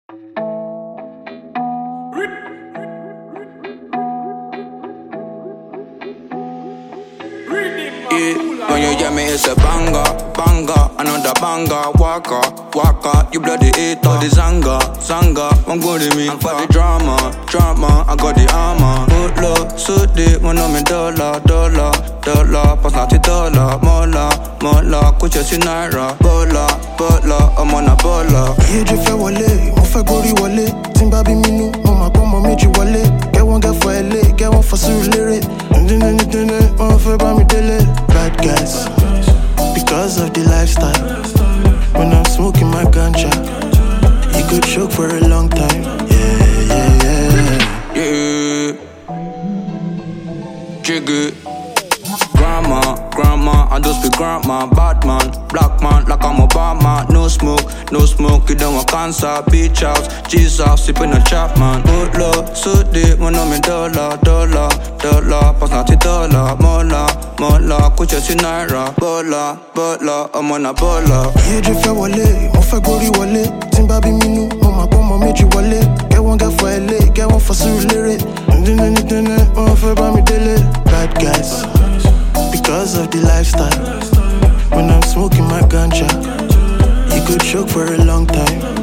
When you hear me, it's a banger, banger, another banger, waka, waka, you bloody hater. The zanga, one good in me. And for the drama, I got the armor. Put low, so deep, when I'm in dollar, pass not the dollar, mola, kuch si naira, bola, I'm on a bola. Ye je fais wale, on fait gori wale. Timba bi minu, mama kwa meji wale. Get one for LA, get one for Surulere. On fait pas mi dele. Bad guys, because of the lifestyle. When I'm smoking my ganja, you could choke for a long time. Yeah. Jiggy. Grandma, I just be grandma. Bad man, black man, like I'm Obama. No smoke, you don't want cancer. Beach house, Jesus, sipping a chap, man. Put low, so deep, when I'm in dollar, pass not the dollar, mola, kuch si naira, bola, I'm on a bola. Ye je fais wale, on fait gori wale. Timba bi minu, mama kwa meji wale. Get one for LA, get one for Surulere. On fait pas mi dele. Bad guys, because of the lifestyle. When I'm smoking my ganja, you could choke for a long time.